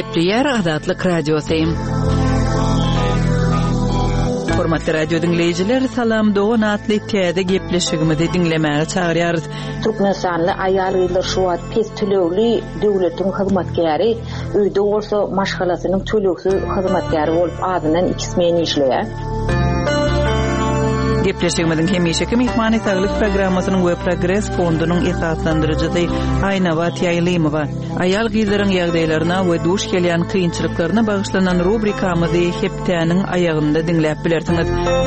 Gepleyer Adatlyk Radiosyň. Hormatly radio dinleyijiler, salam dogan atly täze gepleşigimizi dinlemäge çagyrýarys. Türkmenistanly aýal ýyllar şu wagt pes tölegli döwletiň hyzmatkäri, öýde bolsa maşgalasynyň tölegsiz hyzmatkäri bolup adynan 2 meni işleýär. Gepleşigimiziň hemişeki mehmany taglyk programmasynyň we Progress fondunyň esaslandyrjysy Aýnawat Ýaýlymowa aýal gyzlaryň ýagdaýlaryna we duş gelýän kynçylyklaryna bagyşlanan rubrikamyzy hepdäniň aýagynda dinläp bilersiňiz.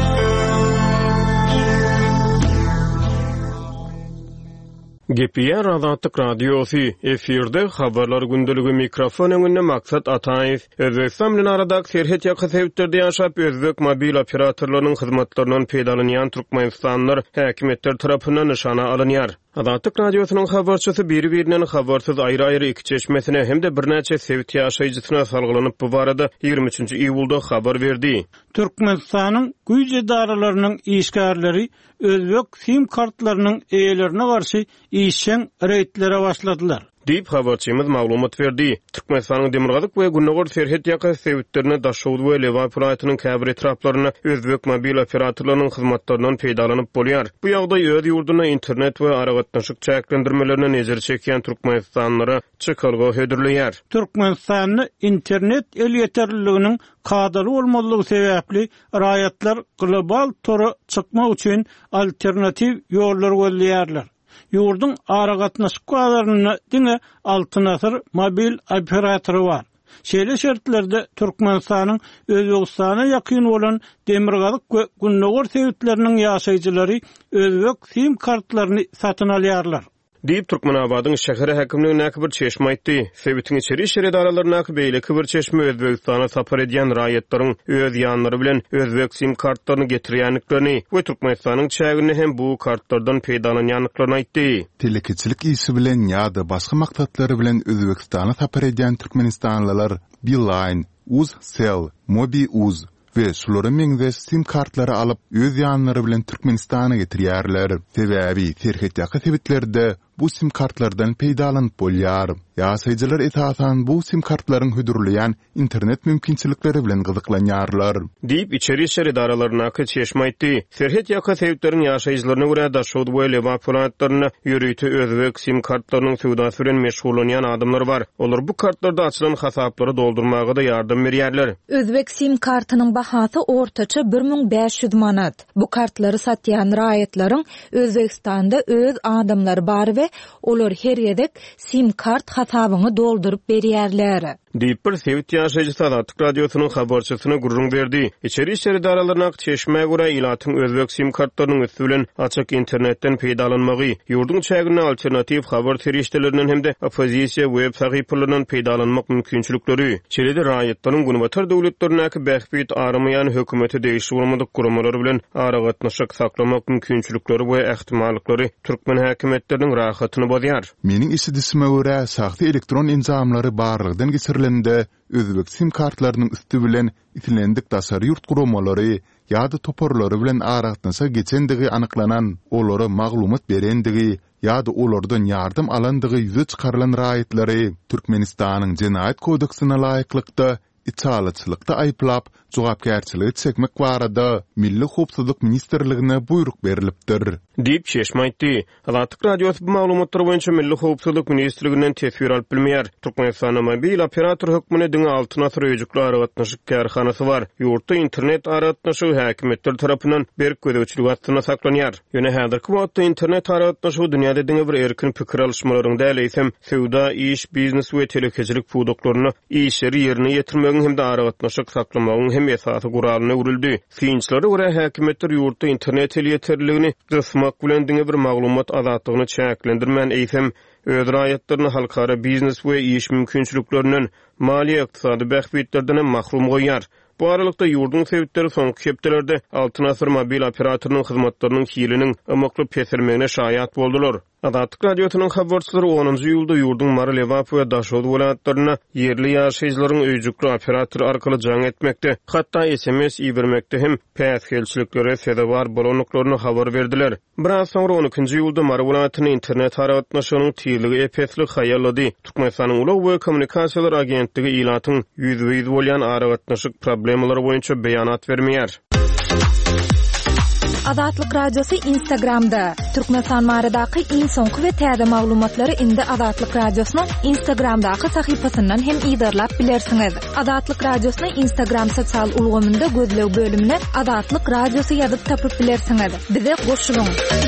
Gepleyer Adatlyk Radiosi efirde habarlar gündüligi mikrofon öňünde maksat Ataýew. Özbekistan bilen aradaky serhet ýaky sebäplerden ýaşap özbek mobil operatorlarynyň hyzmatlarynyň peýdalanýan türkmenistanlylar häkimetler tarapyndan nyşana alynýar. Adatlyk Radiosynyň habarçysy biri-birinden habarsyz aýry-aýry iki çeşmesine hem de birnäçe sebäp ýaşaýjysyna salgylanyp bu barada 23-nji iýulda habar berdi. Türkmenistanyň güýje daralarynyň işgärleri özbek sim kartlarynyň eýelerine garşy işçen reýtlere başladylar. Diýip habarçymyz maglumat berdi. Türkmenistanyň demirgazyk we Günnogor serhet ýaky sebäplerine daşawdy we Lewa pulatynyň käbir etraplaryna özbek mobil operatorlarynyň hyzmatlarynyň peýdalanyp bolýar. Bu ýagdaý öz ýurduna internet we aragatnaşyk çäklendirmelerine nezir çekýän türkmenistanlylara çykalga hödürleýär. Türkmenistanyň internet el ýeterliliginiň kadaly bolmalygy sebäpli raýatlar global tora çykmak üçin alternativ ýollar gözleýärler. Yurdun aragatnaşyk kadaryny diňe altyn asyr mobil operatory bar. Şeýle şertlerde Türkmenistanyň Özbekistana ýakyn bolan demirgazyk we Günnogor sebäpleriniň ýaşaýjylary özbek sim kartlaryny satyn alýarlar. Diýip Türkmenabadyň şäher häkimligine näki bir çeşme aýtdy. Sebätiň içeri şeredaralarına beýleki bir çeşme Özbekistana sapar edýän raýatlaryň öz ýanlary bilen özbek sim kartlaryny getirýänliklerini we Türkmenistanyň çägini hem bu kartlardan peýdalanýanlyklaryny aýtdy. Telekiçilik ýygy bilen ýa-da başga maksatlary bilen Özbekistana sapar edýän türkmenistanlylar Beeline, Uzcell, Mobi-Uz ve şulara meňze sim kartlary alyp öz ýanlary bilen Türkmenistana getirýärler. Sebäbi serhet ýaky sebäplerde bu sim kartlardan peýdalanyp bolýar. Ýaşaýjylar esasan bu sim kartlaryň hödürleýän internet mümkinçilikleri bilen gyzyklanýarlar. Diýip içeri şeredaralarına çeşme aýtdy. Serhet ýaky sebäpleriň ýaşaýjylaryna görä daşawdy we Lewa pulatyny ýörüýti özbek sim kartlarynyň söwdasy bilen meşgulanýan adamlar bar. Olar bu kartlarda açylan hasaplary doldurmaga da ýardam berýärler. Özbek sim kartynyň bahasy ortaça 1500 manat. Bu kartlary satýan raýatlaryň Özbekistanda öz adamlary bar we olar her ýerdek sim kart hasabyny doldurup berýärler. Diýip bir sebäp ýaşaýjysy Adatlyk Radiosynyň habarçysyna gurrun berdi. İçeri şeredaralarına çeşmeye görä ýylatyň özbek sim kartlarynyň üstülen açyk internetden peýdalanmagy, ýurdun çägine alternativ habar terişdelerinden hem de opozisiýa web sahypalarynyň peýdalanmak mümkinçilikleri, çelede raýatlaryň günbatar döwletlerine bähbit aramayan hökümeti değişik bolmadyk guramalar bilen aragatnaşyk saklamak mümkinçilikleri we ähtimallyklary türkmen häkimetleriniň rahatyny bozýar. Meniň işidisime görä saxta elektron enzamlary barlygydan geçirilende özbek sim kartlarynyň üstü bilen itilendik dasar ýurt guramalary ýa-da toporlary bilen aragatnaşa geçendigi anyklanan, olary maglumat berendigi ýa-da olardan ýardym alandygy ýüze çykarylan raýatlary Türkmenistanyň Jenaýat kodeksine laýyklykda itaatçylykda aýplap jogapkärçiligi çekmek barada Milli Howpsuzlyk Ministrligine buyruk berilipdir. Diýip çeşme aýtdy. Adatlyk Radiosy bu maglumatlar boýunça Milli Howpsuzlyk Ministrliginden tesir alyp bilmeýär. Türkmenistanyň mobil operator hökmüne diňe altyn asyr öýjükli aragatnaşyk kärhanasy bar. Ýurtda internet aragatnaşygy häkimetler tarapyndan berk gödäwçilik astyna saklanýar. Ýöne häzirki wagtda internet aragatnaşygy dünýäde diňe bir erkin pikir alşmalaryň däleýsem, sowda, iş, biznes we telekiçilik puduklaryny işleri ýerine ýetirmegi hem de aragatnaşyk saklamagyň hem esasy guralyna urildi. Kynçylary görä häkimetler ýurtda internet ýeterligini gysmak bilen diňe bir maglumat azatlygyny çäklendirmän eýsem, öz raýatlaryny halkara biznes we iş mümkinçiliklerinden maliýe ykdysady bähbitlerden mahrum goýar. Bu aralykda ýurdun sebäpleri soňky hepdelerde altyn asyr mobil operatornyň hyzmatlarynyň hiliniň ömekli pesirmegine şaýat boldular. Azatlyk radiosynyň habarçylary 10-njy ýylda ýurdun Marlewap we Daşow welaýatlaryna yerli ýaşaýjylaryň öýjükli operator arkaly jaň etmekde, hatda SMS iýermekde hem päsgelçiliklere sebäp bolanyklaryny habar berdiler. Biraz soňra 12-njy ýylda Mar welaýatyny internet aratnaşynyň tiýligi epesli haýallady. Türkmenistanyň Ulag we Kommunikasiýalar agentligi ýylatyň ýüzbe-ýüz bolýan aratnaşyk problemlary boýunça beýanat bermeýär. Azatlyk radiosu Instagramda. Türkmenistan maradaky iň soňky we täze maglumatlary indi Azatlyk radiosynyň Instagramdaky sahypasyndan hem ýydarlap bilersiňiz. Azatlyk radiosyny Instagram sosial ulgamynda gözlew bölümine Azatlyk radiosu ýazyp tapyp bilersiňiz. Bize goşulyň.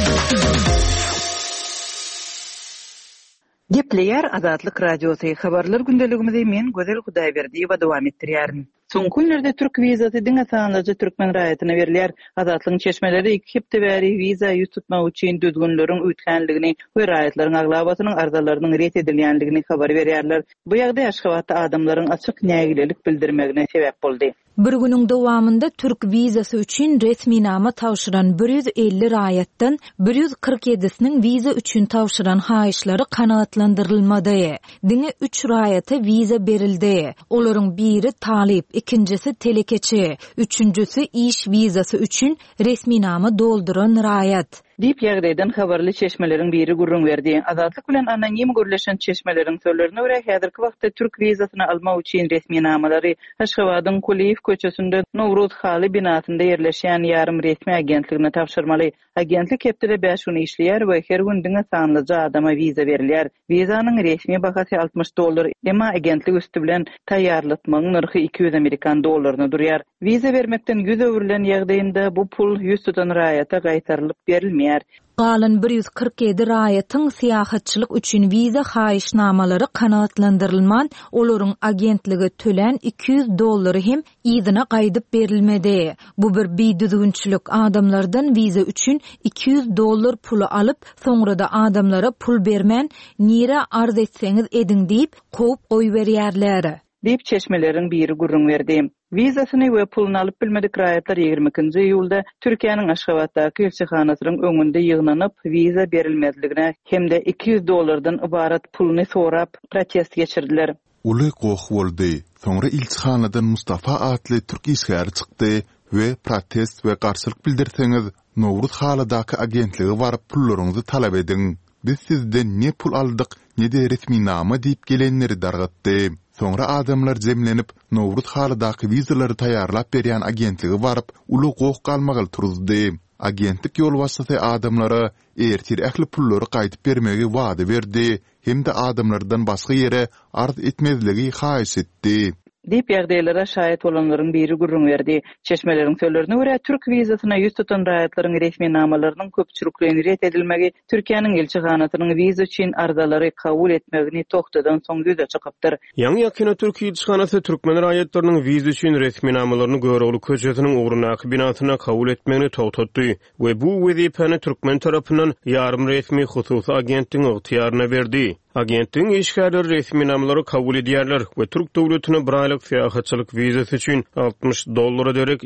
Gepleýär Azatlyk radiosu habarlar gündeligimizi men Gözel Hudaýberdiýewa dowam etdirýärin. Soňky günlerde Türk wizasy diňe sanlyjy türkmen raýatyna berilýär. Azatlygyň çeşmeleri 2 hepde bäri wiza ýüz tutmak üçin düzgünleriň üýtlenligini we raýatlaryň aglabasynyň arzalarynyň ret edilýänligini habar berýärler. Bu ýagdaý Aşgabatda adamlaryň açyk nägilelik bildirmegine sebäp boldy. Bir günüň dowamında Türk wizasy üçin resmi nama tawşyran 150 raýatdan 147-siniň wiza üçin tawşyran haýyşlary kanagatlandyrylmady. Diňe 3 raýata wiza berildi. Olaryň biri talip, ikincisi telekeçi, üçüncüsü iş wizasy üçin resmi nama dolduran raýat. Dip ýagdaýdan habarly çeşmeleriň biri gurrun berdi. Azatlyk bilen anonim görleşen çeşmeleriň sözlerine görä häzirki wagtda Türk wizasyny almak üçin resmi namalary Aşgabatyň Kuliýew köçesinde Nowruz haly binasynda ýerleşýän ýarym resmi agentligine tapşyrmaly. Agentlik hepde 5 gün işleýär we her gün diňe sanlyja adama wiza berilýär. Wizanyň resmi bahasy $60, emma agentlik üstü bilen taýýarlatmagyň narhy $200 durýar. Wiza bermekden yüz öwrülen ýagdaýynda bu pul ýüz tutan raýata gaýtarylyp berilmeýär. Galan 147 raýatyň syýahatçylyk üçin wiza haýyşnamalary kanagatlandyrylman, olaryň agentligi tölen $200 hem ýyzyna gaýdyp berilmedi. Bu bir biýdüzgünçilik. Adamlardan wiza üçin $200 pulu alyp, soňrada adamlara pul bermän, nire arz etseňiz ediň diýip goýup goýberýärler. Dip çeşmeleriň biri gurrun berdi. Wizasyny we pulunu alyp bilmedik raýatlar 22-nji ýylda Türkiýanyň Aşgabatdaky elçihanasynyň öňünde ýygnanyp wiza berilmezligine hemde $200 ibarat pulunu sorap protest geçirdiler. Uly goýg boldy. Soňra elçihanadan Mustafa atly türk işgär çykdy we protest we garşylyk bildirseňiz Nowruz halydaky agentligi baryp pullaryňyzy talap ediň. Biz sizden ne pul aldyk, ne de resmi nama diýip gelenleri dargatdy. Soňra adamlar jemlenip Nowruz halydaky wizalary taýýarlap berýän agentligi baryp uly goýg galmagal turuzdy. Agentlik ýolbaşçysy adamlara ertir ähli pullary gaýdyp bermegi wada berdi, hem de adamlardan başga ýere arz etmezligi haýyş etdi. Dip ýagdaýlara şaýat bolanlaryň biri gurrun berdi. Çeşmeleriň sözlerine görä Türk wizasyna ýüz tutan raýatlaryň resmi namalarynyň köpçülikligini ret edilmegi Türkiýanyň elçihanasynyň wiza üçin arzalary kabul etmegini toktadan soň ýüze çykypdyr. Ýa-ni ýakyn Türk elçihanasy türkmen raýatlarynyň wiza üçin resmi namalaryny Göreğli köçesiniň ogrunaky binasyna kabul etmegini toktatdy we bu wezipany türkmen tarapyndan ýarym resmi hususy agentligiň ygtyýaryna berdi. Agentligiň işgärleri resmi namalary kabul edýärler we Türk döwletine bir aýlyk syýahatçylyk wizasy üçin $60 derek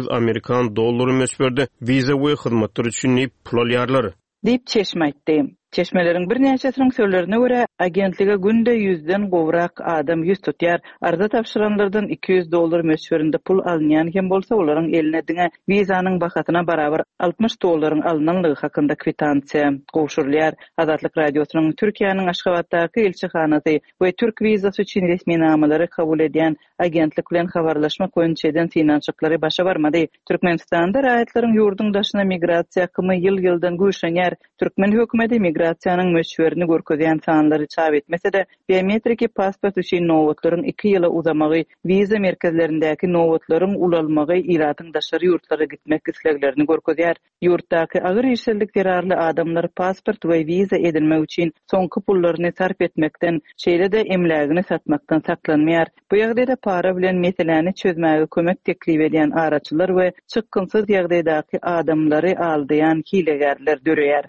$200 meşberdi. Wiza we hyzmatlar üçin pul alýarlar. Dip çeşme aýtdy. Çeşmeleriň bir näçesiniň sözlerine görä agentlige günde 100den gowrak adam ýüz tutýar. Arza tapşyranlardan $200 meşberinde pul alynýan hem bolsa olaryň eline diňe wizanyň bahatyna barabar $60 alynanlygy hakynda kwitansiýa gowşurulýar. Azatlyk radiosynyň Türkiýanyň Aşgabatdaky elçihanasy we Türk wizasy üçin resmi namalary kabul edýän agentlik bilen habarlaşma goýunçadan finansiýatlary başa barmady. Türkmenistanda raýatlaryň ýurdun daşyna migrasiýa kymy ýyl-ýyldan güýçlenýär. Türkmen hökümeti migrasiýanyň möşwerini görkezýän sanlary çap etmese de biometriki pasport üçin nowatlaryň 2 ýyla uzamagy, wiza merkezlerindäki nowatlaryň ulalmagy iratyň daşary ýurtlara gitmek isleglerini görkezýär. Ýurtdaky agyr işçilik derarly adamlar pasport we wiza edilmek üçin soňky pullaryny sarf etmekden, şeýle-de emlägini satmakdan saklanmaýar. Bu ýagdaýda para bilen meseleni çözmäge kömek teklip edýän araçylar we çykgynsyz ýagdaýdaky adamlary aldyan hilegärler döreýär.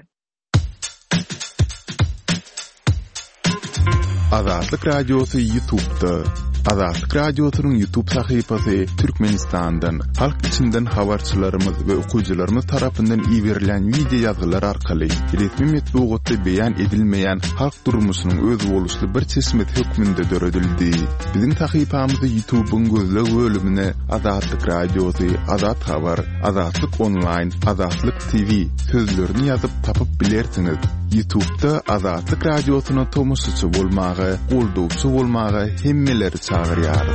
Azatlyk radiosu YouTube'da Azatlyk radiosynyň YouTube sahypasy Türkmenistandan, halk içinden habarçylarymyz we okuwçylarymyz tarapyndan ýiberilen video ýazgylar arkaly resmi metbuatda beýan edilmeýän halk durmuşynyň öz boluşly bir çeşmet hökmünde döredildi. Biziň sahypamyzda YouTube'un gözleg bölümine Azatlyk radiosy, Azat habar, Azatlyk online, Azatlyk TV sözlerini ýazyp tapyp bilersiňiz. YouTube'da Azatlyk radiosyna tomusçy bolmagy, goldowçy bolmagy hemmeleri çağırýar.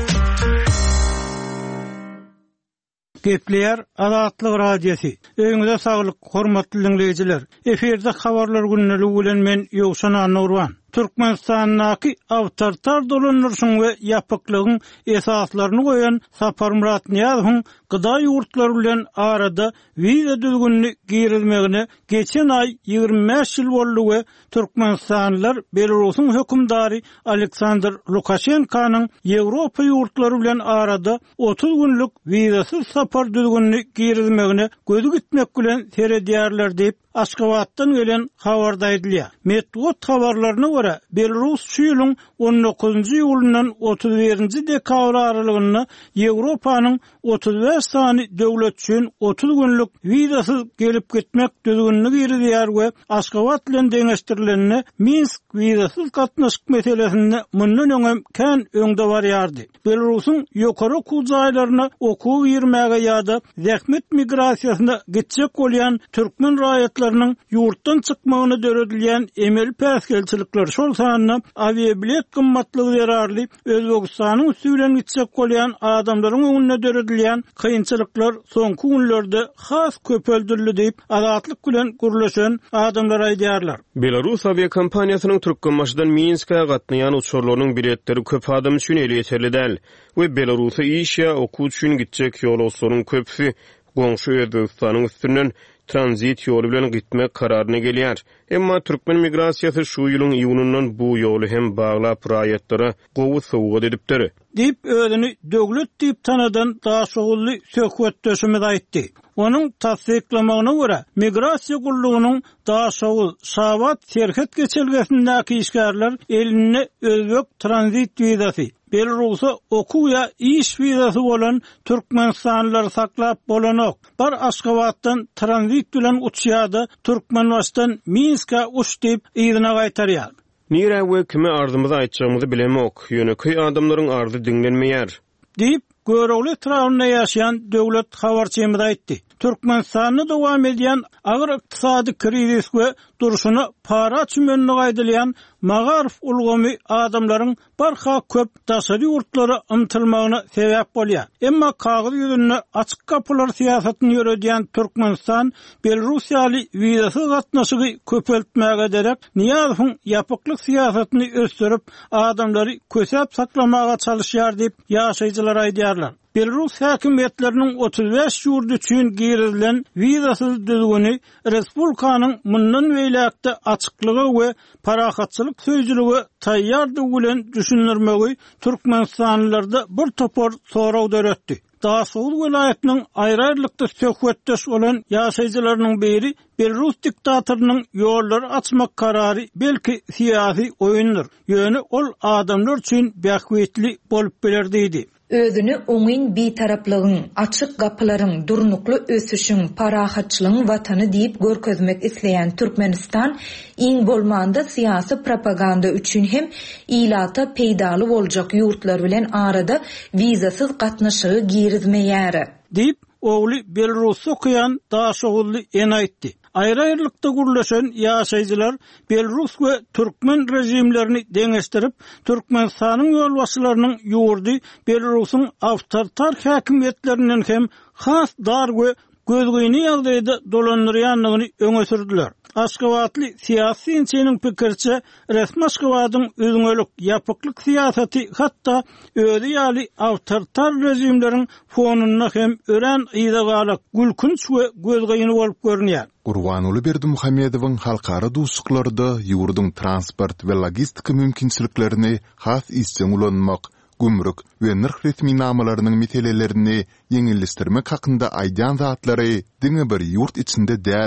Gepleýär Azatlyk radiosy. Öňüňizde saglyk, hormatly dinleýijiler. Eferde habarlar günneligi bilen men Ýowşan Anurwan. Türkmenistanyň awtoritar dolanýaryşyň we ýapyklygyň esaslaryny goýan Sapar Murat Niýazowyň gyda ýurtlar bilen arada wiza düzgünligi girilmegine geçen ay 25 ýyl boldy we Türkmenistanlylar Belarusyň hökümdary Aleksandr Lukashenkanyň Ýewropa ýurtlary bilen arada 30 günlük wizasyz sapar düzgünligi girilmegine gözü gitmek bilen seredýärler diýip Aşgabatdan gelen habarda aýdylýar. Metbuat habarlaryna görä, Belarus şu ýylyň 19-njy ýulundan 31-nji dekabr aralygynda Ýewropanyň 35 sany döwlet üçin 30 günlük wizasyz gelip gitmek düzgünligi girilýär we Aşgabat bilen deňeşdirilenine Minsk wizasyz gatnaşyk meselesinde mundan öňem kän öňde barýardy. Belarusyň ýokary okuw jaýlaryna okuw ýermäge ýa-da zähmet migrasiýasyna gitjek bolýan türkmen raýatlarynyň ýurtdan çykmagyna döredilýän emel päsgelçilikler şol sanyna aviabilet gymmatlygy zararly Özbegistanyň üstünden gitjek bolýan adamlaryň öňüne döredilýän kynçylyklar soňky günlerde has köpeldirildi diýip Azatlyk bilen gürleşen adamlar aýdýarlar. Belarus aviakompaniýasynyň Türkmenmaşydan Minska gatnaýan uçurlarynyň biletleri köp adam üçin ele ýeterli däl we Belarus'a iş ýa okuw üçin gitjek ýolagçylaryň köpüsi goňşy Özbegistanyň üstünden transit ýoly bilen gitmek kararyna gelýär. Emma türkmen migrasiýasy şu ýylyň ýunundan bu ýoly hem baglap raýatlara gowy sowgat edipdir. Dip özüni döwlet diýip tanadan daha şogully söhbetdeşimiz aýtdy. Onuň tasdiklamagyna görä, migrasiýa gullugynyň daha şogul Şabat serhet geçelgesindäki işgärler eline özbek transit wizasy, Belarus'a okuw ýa iş wizasy bolan Türkmenistanlylar saklap bolanok. Bar Aşgabatdan transit bilen uçýarda Türkmenbaşdan Minska uç diýip ýygyna gaýtarýar. Nire we kime arzymyzy aýtjagymyzy bilemok. Ýöneköy adamlaryň arzy dinlenmeýär. Diýip görewli etrafynda ýaşaýan döwlet habarçymyz aýtdy. Türkmenistanyň dowam edýän agyr ykdysady krizis we duruşuna para çümenini gaýdylýan Magarif ulgamy adamlaryň barha köp daşary ýurtlary ymtylmagyna sebäp bolýar. Emma kagyz ýüzünde açyk kapylar siýasatyny ýöredýän Türkmenistan Belarusiýaly wizasyz gatnaşygy köpeltmäge derek Niýazowyň ýapyklyk siýasatyny ösdürip adamlary kösep saklamaga çalışýar diýip ýaşaýjylar aýdýarlar. Belarus häkimetleriniň 35 ýurt üçin girilen wizasyz düzgüni respublikanyň mundan beýlekde açyklygy we parahatçylyk söýjüligi taýýardygy bilen düşündirmegi Türkmenistanlylarda bir topar soraw döretdi. Daşoğul vilayetinin ayrı-ayrılıkta söhbetdeş olan ýaşaýjylarynyň biri Belarus diktatorunun ýolları açmak kararı belki siyasi oyundur. Ýöne ol adamlar üçin bähwetli bolup bilerdi. Özünü oňyn bitaraplygyň, açyk gapylaryň, durnukly ösüşiň, parahatçylygyň watany diýip görkezmek isleýän Türkmenistan iň bolmanda siýasy propaganda üçin hem ilata peýdaly boljak ýurtlar bilen arada wizasyz gatnaşygy girizmeýär. Diýip ogly Belarusy okuyan daşogully en aýtdy. Ayrı-ayrılıkta gürleşen ýaşaýjylar Belarus we Türkmen rejimlerini deňeşdirip Türkmenistanyň ýolbaşçylarynyň ýurdy Belarusyň awtoritar häkimetlerinden hem has dar we gözgüýni ýagdaýda dolandyrýanlygyny öňe sürdiler. Aşgabatly siýasy inçiniň pikirçe resmi Aşgabatyň özüňelik ýapyklyk siýasaty hatda özi ýaly awtoritar rejimleriň fonuny hem ören ýygalyk gülkünç we gözgüýni bolup görünýär. Gurbanuly Berdimuhammedowyň halkara duşuklarynda ýurduň transport we logistika mümkinçiliklerini has isçen ulanmak, gümrük we nirh resminamalarynyň meselelerini ýeňilleşdirmek hakynda aýdýan zatlary diňe bir ýurt içinde däl,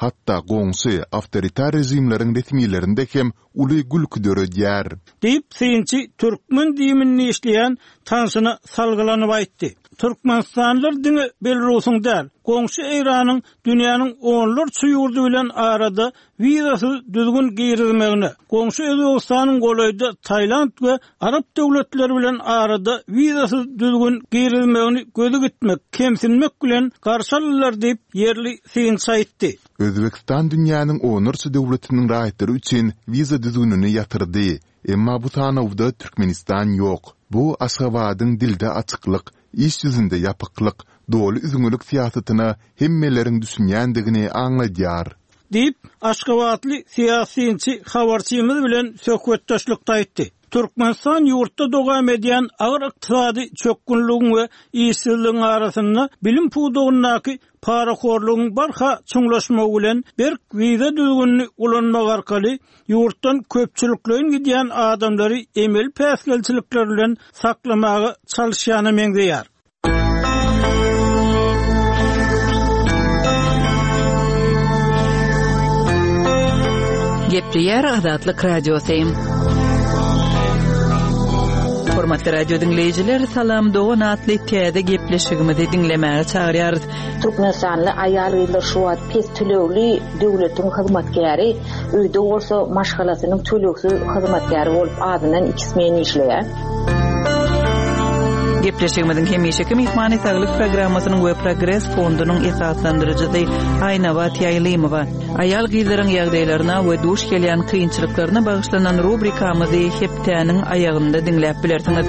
hatta goňsy awtoritar rejimleriň resmiýetlerinde hem uly gülküdöre diyar. Deyip seyinçi Türkmen diýimini işleýän tanşyna salgylanyp aýtdy. Türkmenistanlylar diňi Belarusyň däl, goňşy Iranyň dünýäniň onlar çuýurdy bilen arada wizasy düzgün girizmegine, goňşy Özbegistanyň golayda Taýland we Arap döwletleri bilen arada wizasy düzgün girizmegini gözü gitmek, kemsinmek bilen garşalylar diýip yerli seyinçi aýtdy. Özbekistan dünýäniň onurçy döwletiniň raýatlary üçin wiza düzgünini ýatyrdy. Emma bu tanawda Türkmenistan ýok. Bu Aşgabatyň dilde açyklyk, iş ýüzünde ýapyklyk, doly üzüňlük siýasatyna hemmeleriň düşünýändigini aňladýar. Deyip Aşgabatly siýasyçy habarçymyz bilen söhbetdaşlykda aýtdy. Türkmenistan ýurtda dogam edýän agyr ykdysady çökgünlügiň we işsizligiň arasynda bilim puwdugyndaky paraxorlugyň barha çuňlaşmagy bilen bir wiza düzgünni ulanmak arkaly ýurtdan köpçüliklerin gidýän adamlary emel päsgelçilikler bilen saklamagy çalyşýany meňzeýär. Gepleýär Azatlyk radiosi. Hormatly radio dinleyijiler, salam dogan atly täze gepleşigimizi dinlemäge çagyrýar. Türkmenistanly aýal ýyllar şu wagt pes tölewli döwletiň hyzmatkäri, öýde bolsa maşgalasynyň tölewsiz hyzmatkäri bolup adynan 2 men işleýär. Gepleşigimiziň hemişeki mehmany saglyk programmasynyň we progress fondunyň esaslandyrjyjy Aýna Batýaýlymowa. Aýal gyzlaryň ýagdaýlaryna we duş gelýän kynçylyklaryna bagyşlanan rubrikamyzy hepdäniň aýagynda dinläp bilersiňiz.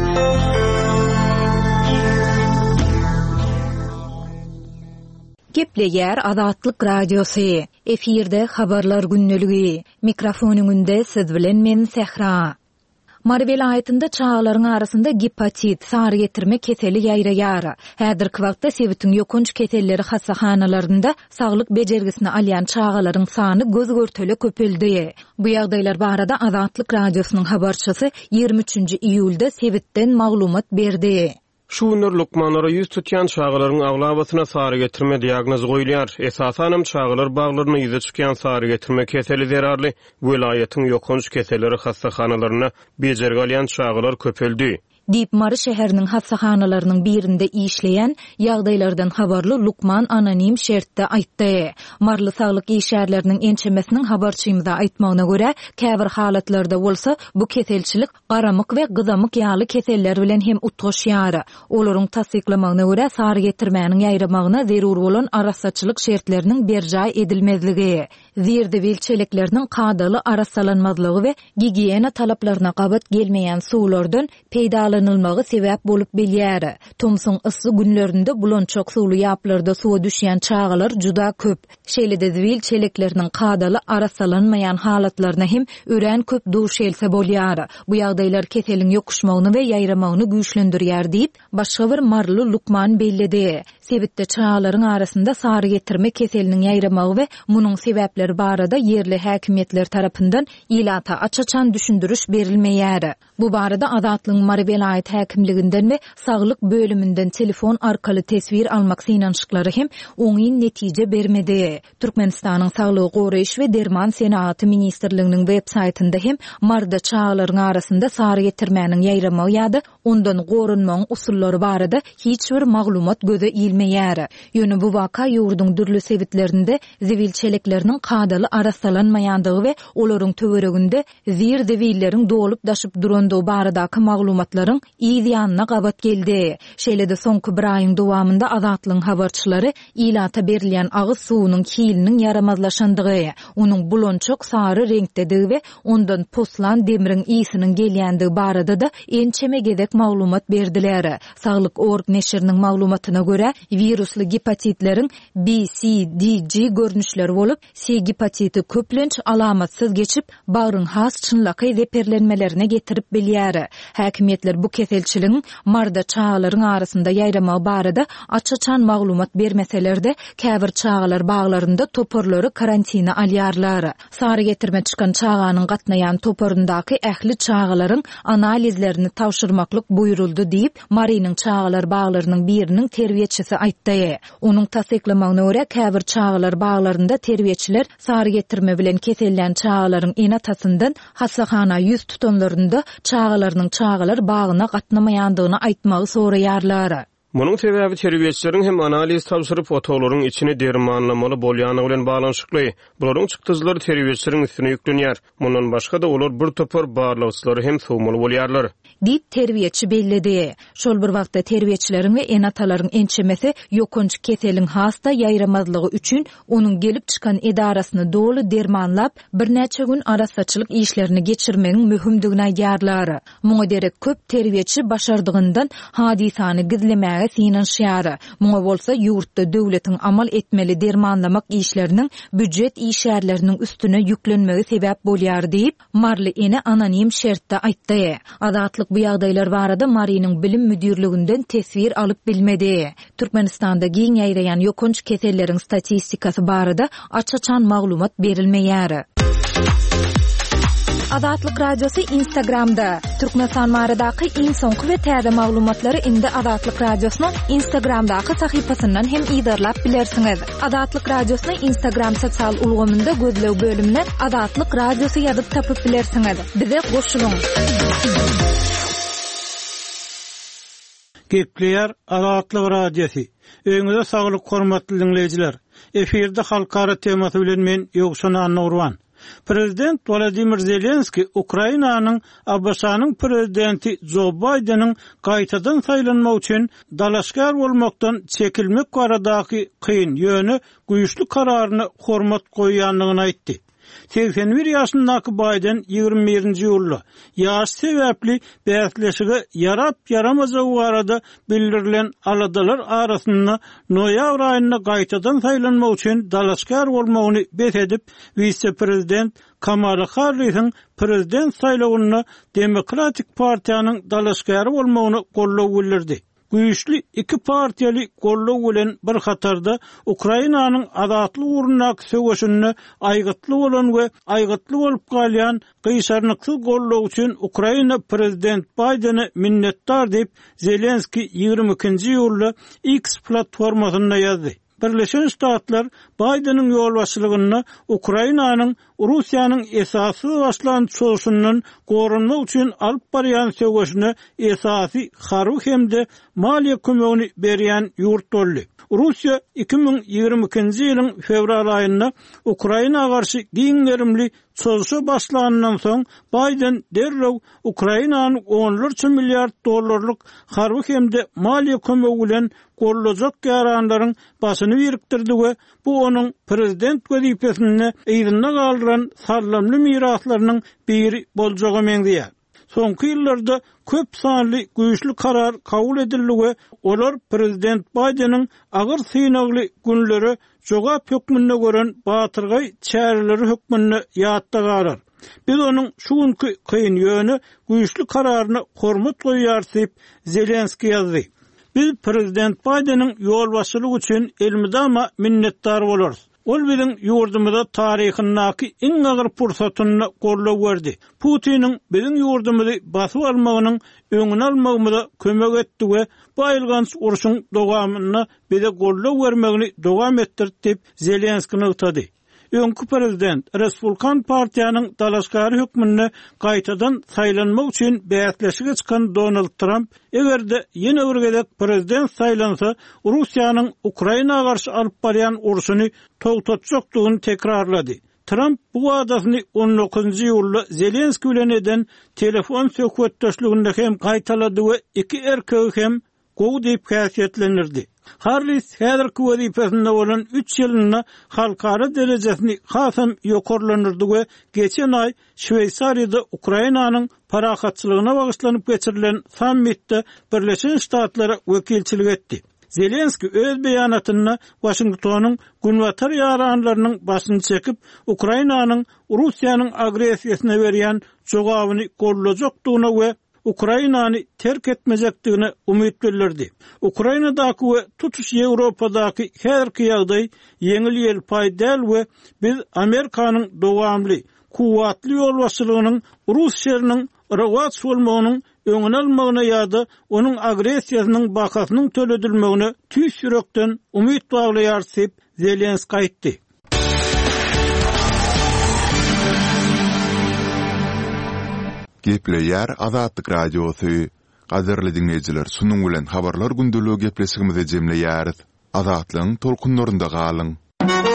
Gepleýär Azatlyk radiosi. Efirde habarlar günneligi. Mikrofonyňynda siz bilen men Sehra. Mary vilayetinde çağlaryň arasynda gepatit, sary getirme keseli ýaýraýar. Häzirki wagtda sebitiň ýokunç keselleri hassahanalarynda saglyk bejergisini alýan çağlaryň sany göz görtele köpeldi. Bu ýagdaýlar barada Azatlyk radiosynyň habarçysy 23 iýulda sebitden maglumat berdi. Şu günler lukmanlara yüz tutyan çağıların ağlabasyna sary getirme diagnozy goýulýar. Esasanam çağılar baglaryna ýüze çykýan sary getirme keseli zerarly vilayatyň ýokunç keselleri hassahanalarına bejergi alýan çağılar köpeldi. Diýip Mary şäheriniň hassahanalarının birinde işleyen ýagdaýlardan habarly Lukman anonim şertde aýtdy. Marly saglyk işärleriniň ençemesiniň habarçymyza aýtmagyna görä, käbir halatlarda bolsa bu keselçilik garamyk we gyzamyk ýaly keseller bilen hem utgaşýar. Olaryň tasdiklamagyna görä sary getirmäniň ýaýramagyna zerur bolan arasaçylyk şertleriniň berja edilmezligi, zirdibil çelekleriniň kadaly arasalanmazlygy we gigiena talaplaryna gabat gelmeýän suwlardan peýda nylmagy sebäp bolup bilýär. Tomsoň ysy günlerinde bulançok suwly ýaplarda suwa düşýän çağalar juda köp. Şeýle-de zibil çelekleriniň kadaly arasalanmaýan halatlaryna hem ören köp duş else bolýar. Bu ýagdaýlar keseliň ýokuşmagyny we ýaýramagyny güýçlendirýär diýip başga bir marly Lukman bellidi. Sebitde çağalaryň arasynda sary getirme keseliniň ýaýramagy we munyň sebäpleri barada yerli häkimetler tarapyndan ilata açaçan düşündürüş berilmeýär. Bu barada Azatlyň Mary vilayet häkimliginden we saglyk bölümünden telefon arkaly tesbir almak synanşyklary hem oňy netije bermedi. Türkmenistanyň Saglyk goraýyş we derman senaty ministrliginiň web saýtynda hem marda çağalaryň arasynda sary getirmäniň ýaýramagy ýa-da ondan gorunmagyň usullary barada hiç bir maglumat göze ilmeýär. Ýöne bu waka ýurdun dürli sebitlerinde zibil çelekleriniň kadaly arasalanmaýandygy we olaryň töwereginde zir zivilleriň dolup daşyp durandygy baradaky maglumatlaryň ýa-ýanyna gabat geldi. Şeýle-de soňky bir aýyň dowamında Azatlyň habarçylary ilata berilýän agyz suwunyň kiliniň yaramazlaşandygy, onuň bulançok sary reňkdedigi we ondan poslan demiriň ýysiniň gelýändigi barada da ençeme gezek maglumat berdiler. Saglyk org neşiriniň maglumatyna görä, virusly gepatitleriň BCDG görnüşleri bolup, C gepatiti köplenç alamatsyz geçip, bagryň has çynlaky zeperlenmelerine getirip bilýär. Häkimetler bu keselçiligiň marda çağalaryň arasynda ýaýramagy barada açaçan maglumat bermeselerde käbir çağalar baglarynda toporlary karantina alýarlar. Sary getirme çykan çağanyň gatnaýan toporundaky ähli çağalaryň analizlerini tawşyrmaklyk buýruldy diýip Marynyň çağalar baglarynyň biriniň terbiýetçisi aýtdy. Onuň tasdiklamagyna görä käbir çağalar baglarynda terbiýetçiler sary getirme bilen kesellen çağalaryň enatasyndan hasahana ýüz tutanlarynda çağalarynyň çağalar bagyna gatnamaýandygyny aýtmagy soraýarlar. Munun sebäbi terbiýetçileriň hem analiz tawşyryp otolaryň içini dermanlamaly bolýany bilen baglanyşykly. Bularyň çykdyjlary terbiýetçileriň üstüne ýüklenýär. Mundan başga da olar bir topar barlawçylary hem sowmaly bolýarlar. Dip terbiýetçi bellidi. Şol bir wagtda terbiýetçileriň we enatalaryň ençemesi ýokunç keseliň hasta ýaýramazlygy üçin onuň gelip çykan edarasyny dolu dermanlap birnäçe gün arasaçylyk işlerini geçirmegiň möhümdigine aýdýarlar. Muňa derek köp terbiýetçi başardygyndan hadisany gizlemäge sinanşýar. Muňa bolsa ýurtda döwletiň amal etmeli dermanlamak işleriniň büdjet işärleriniň üstüne ýüklenmegi sebäp bolýar diýip Marly ene anonim şertde aýtdy. Adatlyk bu ýagdaýlar barada Marynyň bilim müdirliginden tesvir alyp bilmedi. Türkmenistanda giň ýaýraýan ýokunç keselleriň statistikasy barada açaçan maglumat berilmeýär. Adatlyk radiosu Instagramda. Türkmenistan maradaky iň soňky we täze maglumatlary indi Adatlyk radiosynyň Instagramdaky sahypasyndan hem ýydarlap bilersiňiz. Adatlyk radiosyny Instagram sosial ulgamynda gözlew bölümine Adatlyk radiosu ýazyp tapyp bilersiňiz. Bize goşulyň. Gepleýär Adatlyk radiosu. Öňüňizde saglyk hormatly dinleýijiler. Efirde halkara temasy bilen men Ýogşan Anurwan. Prezident Volodymyr Zelenski Ukrainanyň Abbasanyň prezidenti Joe Biden'in gaýtadan saýlanmagy üçin dalaşgar bolmakdan çekilmek baradaky kyn ýöne güýçli kararyny hormat goýanlygyny aýtdy. 81 ýaşyndaky Biden 21-nji ýylda ýaş sebäpli bäsleşigi yarap-yaramazagy barada bildirilen aladalar arasynda noýabr aýynda gaýtadan saýlanmak üçin dalaşgar bolmagyny bet edip, vice-prezident Kamala Harris'in prezident saýlawyna Demokratik partiýanyň dalaşgary bolmagyny gollaw bildirdi. Güýçli iki partiýaly gollaw bilen bir hatarda Ukrainanyň adatly urunak söwüşini aýgytly bolan we aýgytly bolup galýan gyşarnykly gollaw üçin Ukraina prezident Biden'e minnetdar diýip Zelenski 22-nji ýylda X platformasyna ýazdy. Birleşen Ştatlar Biden'in ýolbaşçylygyny Ukrainanyň Russiýanyň esasy başlanýan soňundan gorunmak üçin alyp barýan söwüşini esasy harby hemde maliýe kömegini berýän ýurt boldy. Russiýa 2022-nji ýylyň fevral aýynda Ukrainaga garşy giňerimli çözüşe başlanandan soň Biden derrew Ukrainanyň $10 milyard dollarlyk harby hemde maliýe kömegi bilen gollajak ýaranlaryň başyny birikdirdi we bu onuň prezident wezipesini ýerine galdyran sarlamly miraslarynyň biri boljagy meňdiýär. Soňky ýyllarda köp sanly güýçli karar kabul edildi we olar prezident Biden'in agyr synagly günleri jogap hökmüne gören batyrgaý çäreleri hökmüne ýatda garar. Biz onuň şu günkü kyn ýöne güýçli kararyny hormat goýýar diýip Zelenski ýazdy. Biz prezident Biden'in ýolbaşçylygy üçin elmidama minnetdar bolarys. Ol biziň ýurdumyzda taryhynyňky iň agyr pursatyny gollaw berdi. Putiniň biziň ýurdumyzy basyp almagynyň öňüni almagymyza kömek etdi we bu aýylgans uruşyň dowamyny bize gollaw bermegini dowam etdirdi diýip Zelenski ýetdi. Öňkü prezident Respublikan partiýanyň dalaşgary hökmüne gaýtadan saýlanmak üçin bäsleşige çykan Donald Trump egerde ýene bir gezek prezident saýlansa Russiýanyň Ukrainaga garşy alyp barýan uruşyny togtatjakdygyny tekrarlady. Trump bu wadasyny 19-njy ýylda Zelenski bilen eden telefon söhbetdeşliginde hem gaýtalady we iki erkegi hem gowy diýip häsiýetlendirdi. Harris häzirki wezipesinde bolan 3 ýylyna halkara derejesini hasam ýokarlandyrdy we geçen ay Şweýsariýada Ukrainanyň parahatçylygyna bagyşlanyp geçirilen sammitde Birleşen Ştatlara wekilçilik etdi. Zelenski öz beýanatyna Washingtonyň günwatar ýaranlarynyň başyny çekip, Ukrainanyň Russiýanyň agresiýasyna berýän jogabyny gollajakdygyna we Ukrainany terk etmejekdigine umyt bildirdi. Ukrainadaky we tutuş Ýewropadaky herki ýagdaý yeňil ýelpaý we biz Amerikanyň dowamly, kuwatly ýol başçylygynyň Rus şehriniň rawat bolmagynyň öňüne almagyna ýa-da onuň agresiýasynyň bakasynyň töledilmegine tüýs ýürekden umyt baglaýar diýip Zelenski aýtdy. Gepleýär Azatlyk radiosy. Gaderli dinleýijiler, sunuň bilen habarlar gündüligi gepleşigimizi jemleýäris. Azatlyň tolkunlarynda galyň.